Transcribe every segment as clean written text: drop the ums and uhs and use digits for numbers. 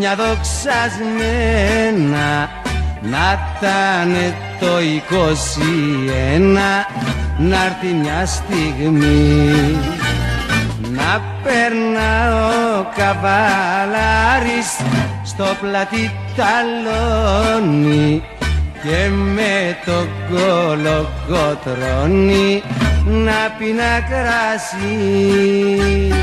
χρόνια δοξασμένα, να τανε το 21, να'ρθει μια στιγμή να περνά ο καβαλάρης στο πλατή ταλόνι και με το κολοκοτρώνει να πίνει κρασί.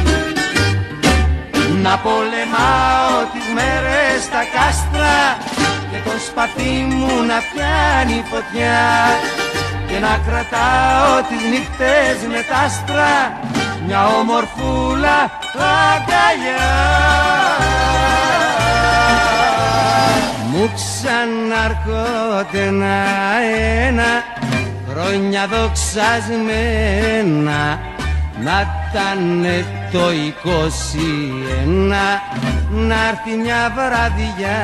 Να πολεμάω τις μέρες στα κάστρα και το σπαθί μου να πιάνει φωτιά και να κρατάω τις νύχτες με τα άστρα μια ομορφούλα αγκαλιά. Μου ξαναρχόται ένα χρόνια δοξασμένα, να τανε το 21, να'ρθει μια βραδιά.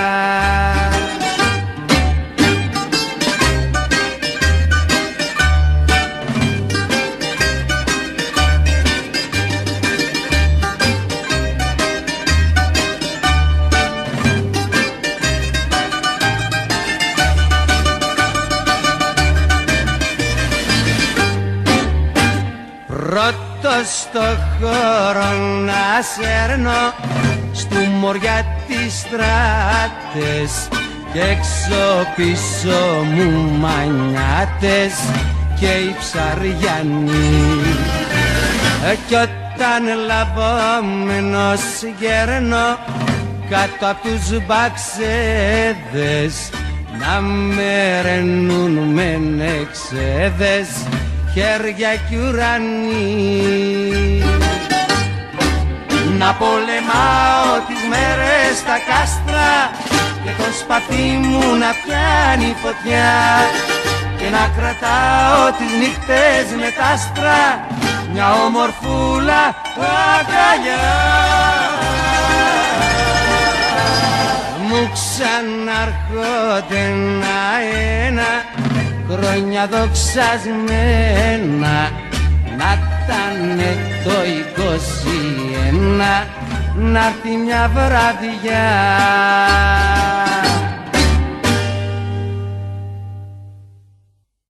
Πρώτος στο χώρο να σέρνω, στου μωριά τις στράτες και έξω πίσω μου μανιάτες και οι ψαριανοί. Κι όταν λαβόμενος γέρνω κάτω απ' τους μπαξέδες να με ρενούν με νεξέδες χέρια κι ουρανοί. Να πολεμάω τις μέρες στα κάστρα και το σπαθί μου να πιάνει φωτιά και να κρατάω τις νύχτες με τα άστρα μια ομορφούλα αγκαλιά. Μου ξαναρχόται ένα χρόνια δοξασμένα, να τανε το 21, να'ρθει μια βραδιά.